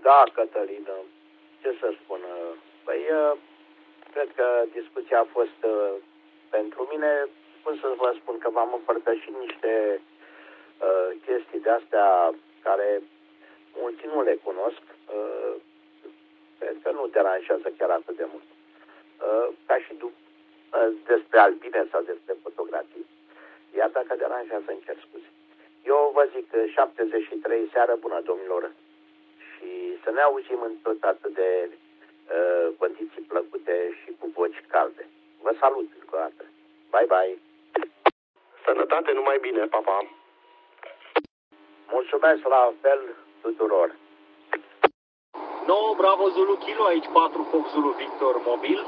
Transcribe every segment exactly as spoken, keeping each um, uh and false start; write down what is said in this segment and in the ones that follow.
Da, Cătălină, ce să spun? Păi, cred că discuția a fost pentru mine, cum să vă spun, că v-am împărtășit niște uh, chestii de-astea care mulți nu le cunosc. Uh, cred că nu deranjează chiar atât de mult. Uh, ca și uh, despre albine sau despre fotografii. Iar dacă deranjează, îmi cer scuze. Eu vă zic șaptezeci și trei, seară bună, domnilor. Și să ne auzim în tot atât de uh, condiții plăcute și cu voci calde. Vă salut încă o dată. Bye, bye. Sănătate, numai bine, pa, pa. Mulțumesc la fel tuturor. nouă Bravo Zulu Kilo, aici patru Fox Zulu Victor mobil.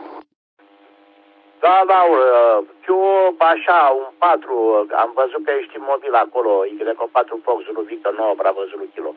Da, da, fiu așa, un patru, am văzut că ești mobil acolo, Y patru Fox Zulu Victor nouă Bravo Zulu Kilo.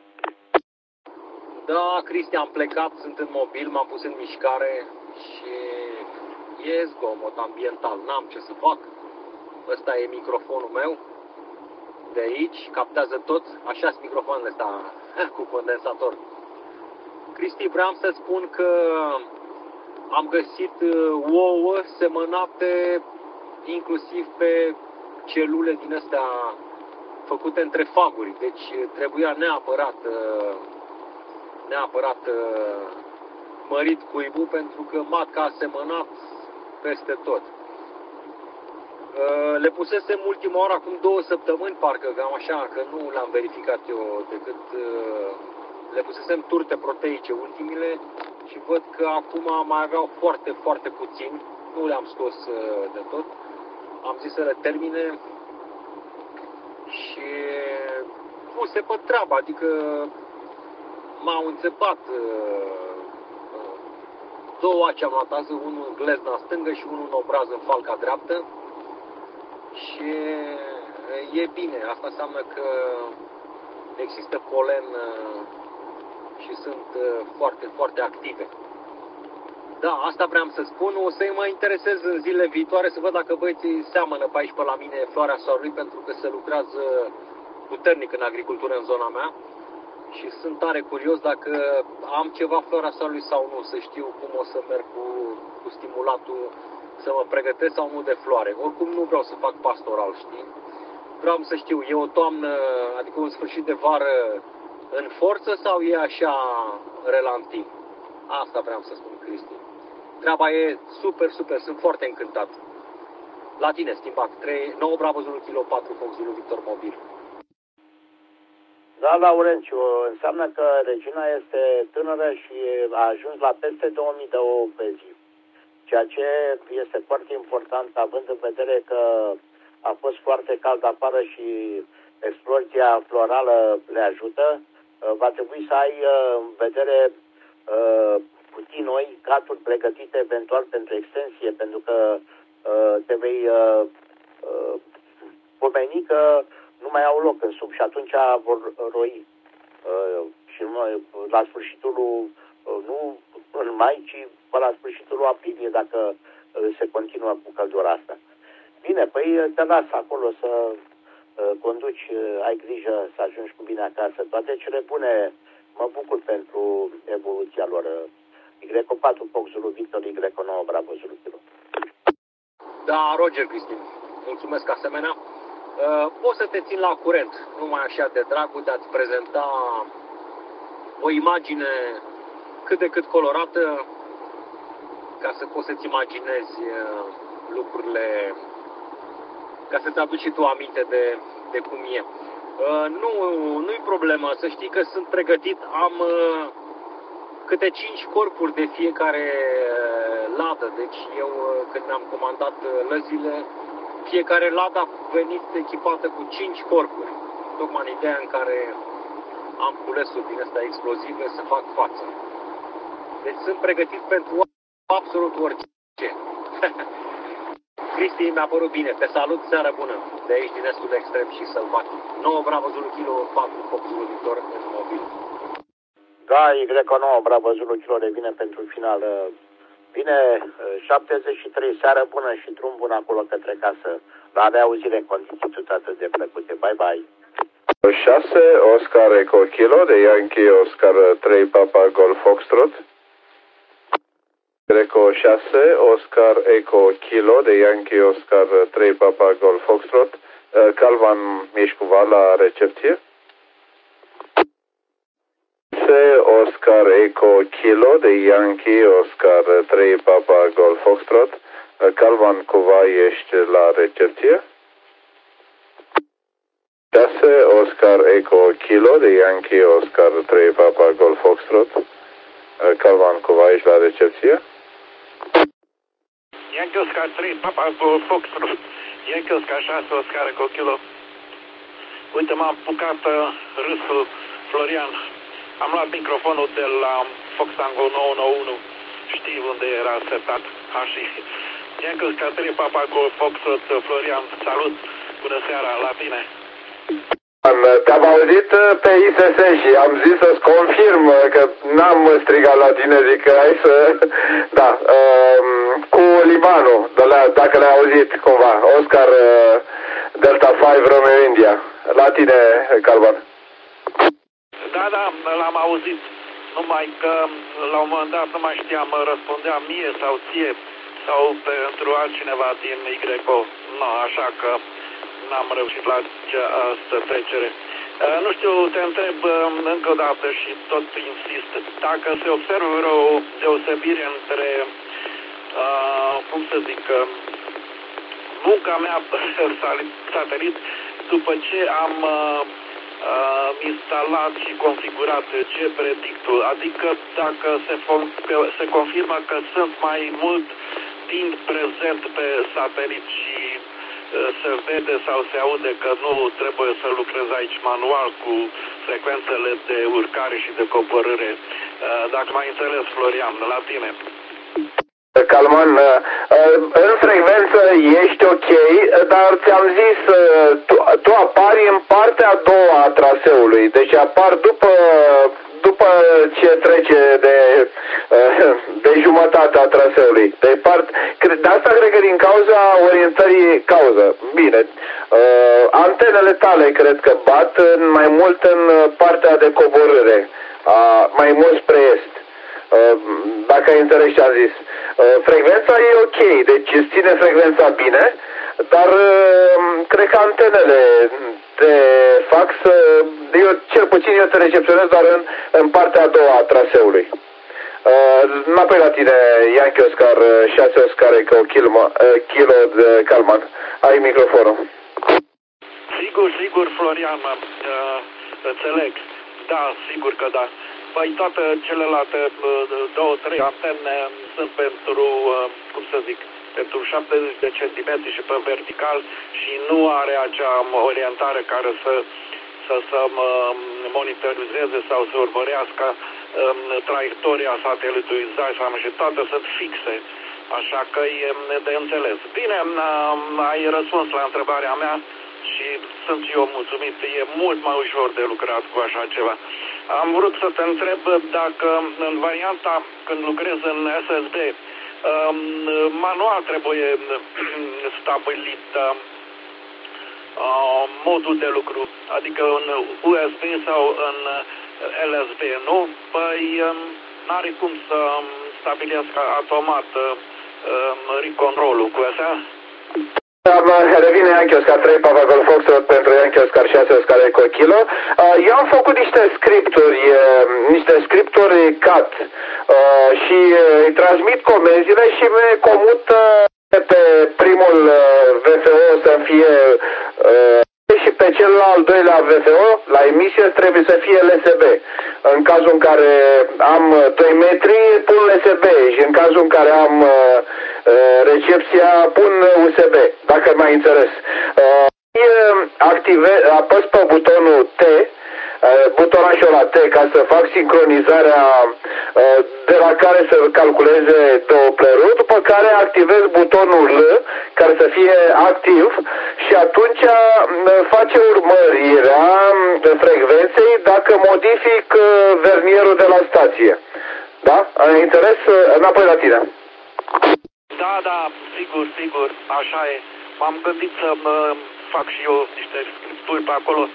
Da, Cristi, am plecat, sunt în mobil, m-am pus în mișcare și e zgomot ambiental, n-am ce să fac. Ăsta e microfonul meu, de aici, captează tot, așa-s microfonul ăsta cu condensator. Cristi, vreau să spun că am găsit ouă semănate inclusiv pe celule din astea făcute între faguri, deci trebuia neapărat neapărat mărit cuibul pentru că matca a semănat peste tot. Le pusesem ultima oară acum două săptămâni, parcă cam așa, că nu le-am verificat eu decât le pusesem turte proteice ultimile și văd că acum mai aveau foarte, foarte puțin, nu le-am scos de tot. Am zis să le termine și puse pe treabă, adică m-au înțepat două aci am luat azi, unul în glezna stângă și unul în obraz în falca dreaptă și e bine, asta înseamnă că există polen și sunt foarte, foarte active. Da, asta vreau să spun, o să mă interesez în zilele viitoare să văd dacă băieții seamănă pe aici pe la mine floarea soarelui, pentru că se lucrează puternic în agricultură în zona mea și sunt tare curios dacă am ceva floarea soarelui sau nu, să știu cum o să merg cu, cu stimulatul, să mă pregătesc sau nu de floare. Oricum nu vreau să fac pastoral, știi? Vreau să știu, e o toamnă, adică un sfârșit de vară în forță sau e așa relantiv? Asta vreau să spun, Cristi. Treaba e super, super, sunt foarte încântat. La tine, schimbat, nouă Bravo Zulu Kilo patru Fox Zulu Victor mobil. Da, Laurențiu, înseamnă că regina este tânără și a ajuns la peste două mii de ouă pe zi. Ceea ce este foarte important, având în vedere că a fost foarte cald afară și explozia florală le ajută, va trebui să ai în vedere puțin noi, caturi pregătite eventual pentru extensie, pentru că te vei pomeni că nu mai au loc în sub și atunci vor roi. Și la sfârșitul, nu în mai, ci până la sfârșitul aprilie, dacă se continuă cu căldura asta. Bine, păi te las acolo să conduci, ai grijă să ajungi cu bine acasă. Toate cele bune, mă bucur pentru evoluția lor. Y patru Fox Zulu Victor, Y nouă Bravo Zulu Kilo. Da, Roger Cristin, mulțumesc asemenea. Poți să te țin la curent, numai așa de dragul de a-ți prezenta o imagine cât de cât colorată, ca să poți să-ți imaginezi lucrurile, ca să-ți aduci și tu aminte de, de cum e. Nu, nu-i problemă, să știi că sunt pregătit, am câte cinci corpuri de fiecare ladă, deci eu când mi-am comandat lăzile, fiecare ladă a venit echipată cu cinci corpuri, tocmai în ideea în care am culesuri din astea explozive să fac față. Deci sunt pregătit pentru absolut orice. Cristi, mi-a părut bine, te salut, seară bună, de aici din estul extrem și sălbatic. nouă Bravo Zulu Kilo patru Fox Zulu Victor în mobil. Da, Y nouă Bravo Zulu Kilo revine pentru final. Bine, șaptezeci și trei, seară bună și drum bun acolo către casă. La reauzire în condiții tot atât de plăcute. Bye, bye. șase, Oscar Eco Kilo de Yankee Oscar trei Papa Golf Foxtrot. Greco șase, Oscar Eco Kilo de Yankee Oscar trei Papa Golf Foxtrot. Calvan, ești cumva la recepție? Oscar Eco Kilo de Yankee Oscar trei Papa Golf Foxtrot. Calvan, cumva ești la recepție? șase, Oscar Eco Kilo de Yankee Oscar trei Papa Golf Foxtrot. Calvan, cumva ești la recepție? Yankee Oscar trei Papa Golf Foxtrot. Yankee Oscar șase, Oscar Eco Kilo. Uite, m-am apucat uh, râsul, Florian. Am luat microfonul de la Fox Tango nouă nouă unu. Știi unde era setat? Așa. Yankee Oscar trei Papa Golf Foxtrot. Florian, salut! Bună seara, la tine! Te-am auzit pe I S S și am zis să-ți confirm că n-am strigat la tine, zic că hai să... Da, cu Libanul, de la, dacă l-ai auzit cumva, Oscar Delta cinci Romeo India. La tine, Calvan. Da, da, l-am auzit. Numai că la un moment dat nu mai știam, răspundea mie sau ție sau pentru altcineva din Y O. No, așa că n-am reușit la această trecere. Nu știu, te întreb încă o dată și tot insist, dacă se observă vreo deosebire între, uh, cum să zic, munca mea pe satelit după ce am uh, uh, instalat și configurat G-Predictul, adică dacă se, se confirmă că sunt mai mult timp prezent pe satelit și se vede sau se aude că nu trebuie să lucrez aici manual cu frecvențele de urcare și de coborâre. Dacă m-ai înțeles, Florian, la tine. Calman, în frecvență ești ok, dar ți-am zis, tu, tu apari în partea a doua a traseului, deci apar după, după ce trece de, de jumătatea traseului. De, part, de asta cred că din cauza orientării cauză. Bine, antenele tale cred că bat mai mult în partea de coborâre, mai mult spre est. Dacă ai înțeles ce am zis. Frecvența e ok, deci îți ține frecvența bine, dar cred că antenele te fac să... Eu, cel puțin eu te recepționez doar în, în partea a doua a traseului. Înapoi la tine, Yankee Oscar șase Oscar Eco Kilo, Kilo de Calman. Ai microfonul. Sigur, sigur, Florian, uh, înțeleg. Da, sigur că da. Păi toate celelalte două, trei antene sunt pentru, cum să zic, pentru șaptezeci de centimetri și pe vertical și nu are acea orientare care să, să, să monitorizeze sau să urmărească um, traiectoria satelitului, îți dai seama, și toate sunt fixe, așa că e de înțeles. Bine, ai răspuns la întrebarea mea și sunt și eu mulțumit, e mult mai ușor de lucrat cu așa ceva. Am vrut să te întreb dacă în varianta când lucrez în S S B, manual trebuie stabilit modul de lucru, adică în U S B sau în L S B, nu? Păi n-are cum să stabilesc automat recontrol-ul cu asta? Revine Yankee Oscar trei Papa Golf Foxtrot pentru Yankee Oscar șase Oscar Eco Kilo. Eu am făcut niște scripturi, niște scripturi cat și îi transmit comenzile și me comut pe primul V F O să fie și pe cel al doilea V F O, la emisie trebuie să fie L S B. În cazul în care am doi metri, pun L S B și în cazul în care am uh, recepția, pun U S B, dacă m-ai înțeles. Uh, active, apăs pe butonul T, butonașul la T, ca să fac sincronizarea de la care să calculeze Dopplerul, după care activez butonul L, care să fie activ și atunci face urmărirea frecvenței dacă modific vernierul de la stație. Da? Ai interes? Înapoi la tine. Da, da, sigur, sigur, așa e. M-am gândit să mă fac și eu niște scripturi pe acolo,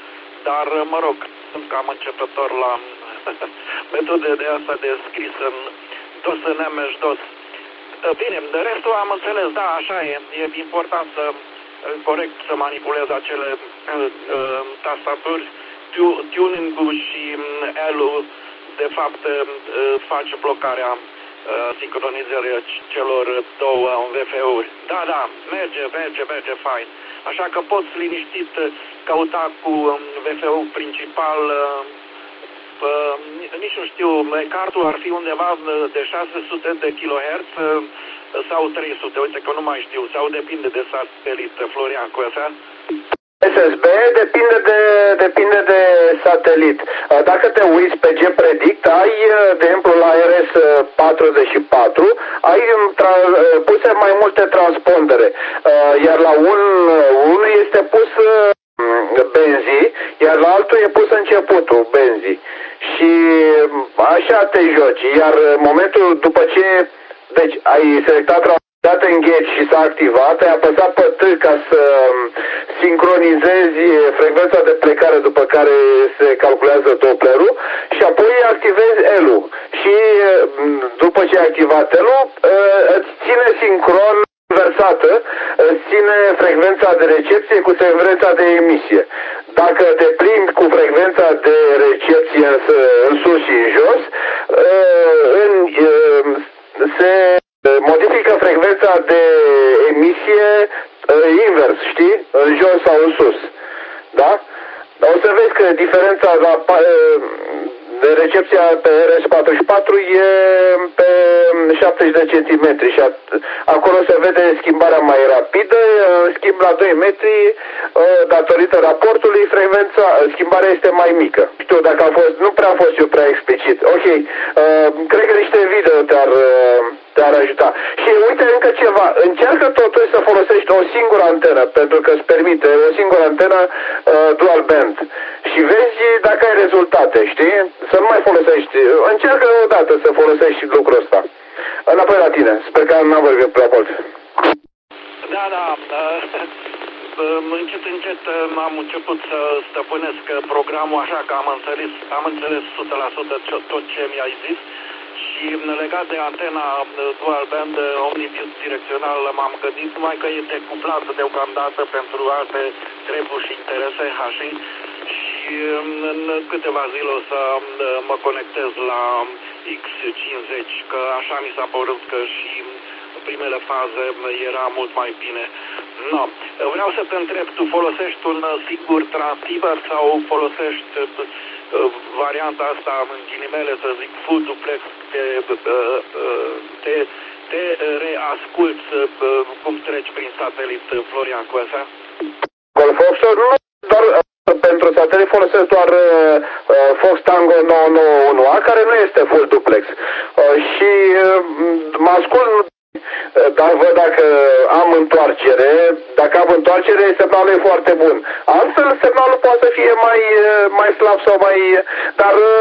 dar, mă rog, sunt cam începător la metode de asta de scris în dos în nemeș-dos. Bine, de restul am înțeles, da, așa e, e important să, corect, să manipulez acele uh, tastaturi, tuning-ul și L-ul, de fapt, uh, face blocarea uh, sincronizării celor două V F U-uri. Da, da, merge, merge, merge, fain. Așa că poți liniștit căuta cu V F U principal, uh, uh, nici nu știu, cartul ar fi undeva de șase sute de kilohertz sau trei sute, uite că nu mai știu, sau depinde de satelit, Florian, cu asta? S S B depinde de, depinde de satelit. Dacă te uiți pe G-Predict, ai, de exemplu, la R S patruzeci și patru, ai puse mai multe transpondere, iar la un, unul este pus benzii, iar la altul e pus începutul benzii. Și așa te joci, iar în momentul după ce, deci ai selectat dată engage și s-a activat, ai apăsat pe T ca să sincronizezi frecvența de plecare după care se calculează Dopplerul și apoi activezi L-ul. Și după ce ai activat L-ul, îți ține sincron inversată, îți ține frecvența de recepție cu frecvența de emisie. Dacă te plimbi cu frecvența de recepție în, în sus și în jos, în, se modifică frecvența de emisie uh, invers, știi? În jos sau în sus. Da? Dar o să vezi că diferența la, uh, de recepția pe R S patruzeci și patru e pe șaptezeci de centimetri și acolo se vede schimbarea mai rapidă, în schimb la doi metri, uh, datorită raportului, frecvența, schimbarea este mai mică. Știu, dacă a fost, nu prea a fost eu prea explicit. Ok, uh, cred că niște video te-ar uh, te-ar ajuta. Și uite încă ceva, încearcă totuși să folosești o singură antenă, pentru că îți permite o singură antenă uh, dual band. Și vezi dacă ai rezultate, știi? Să nu mai folosești, încearcă odată să folosești lucrul ăsta. Înapoi la tine, sper că n-am vorbit prea mult. Da, da, uh, încet, încet am început să stăpânesc programul așa că am înțeles, am înțeles o sută la sută tot ce mi-ai zis. Și legat de antena dual band omnidirecțional m-am gândit numai că e decuplat deocamdată pentru alte treburi și interese H I și în câteva zile o să mă conectez la X cincizeci, că așa mi s-a părut că și în primele faze era mult mai bine. No. Vreau să te întreb, tu folosești un singur transceiver sau folosești varianta asta, în ghilimele, să zic, full duplex, te, te, te reasculți cum treci prin satelit, Florian, cu asta? Golfoxor, nu, doar pentru satelit folosesc doar uh, Fox Tango nouă nouă unu A, care nu este full duplex. Uh, și uh, mă ascult, dar văd dacă am întoarcere, dacă am întoarcere, semnalul e foarte bun. Altfel, semnalul poate să fie mai, mai slab sau mai... Dar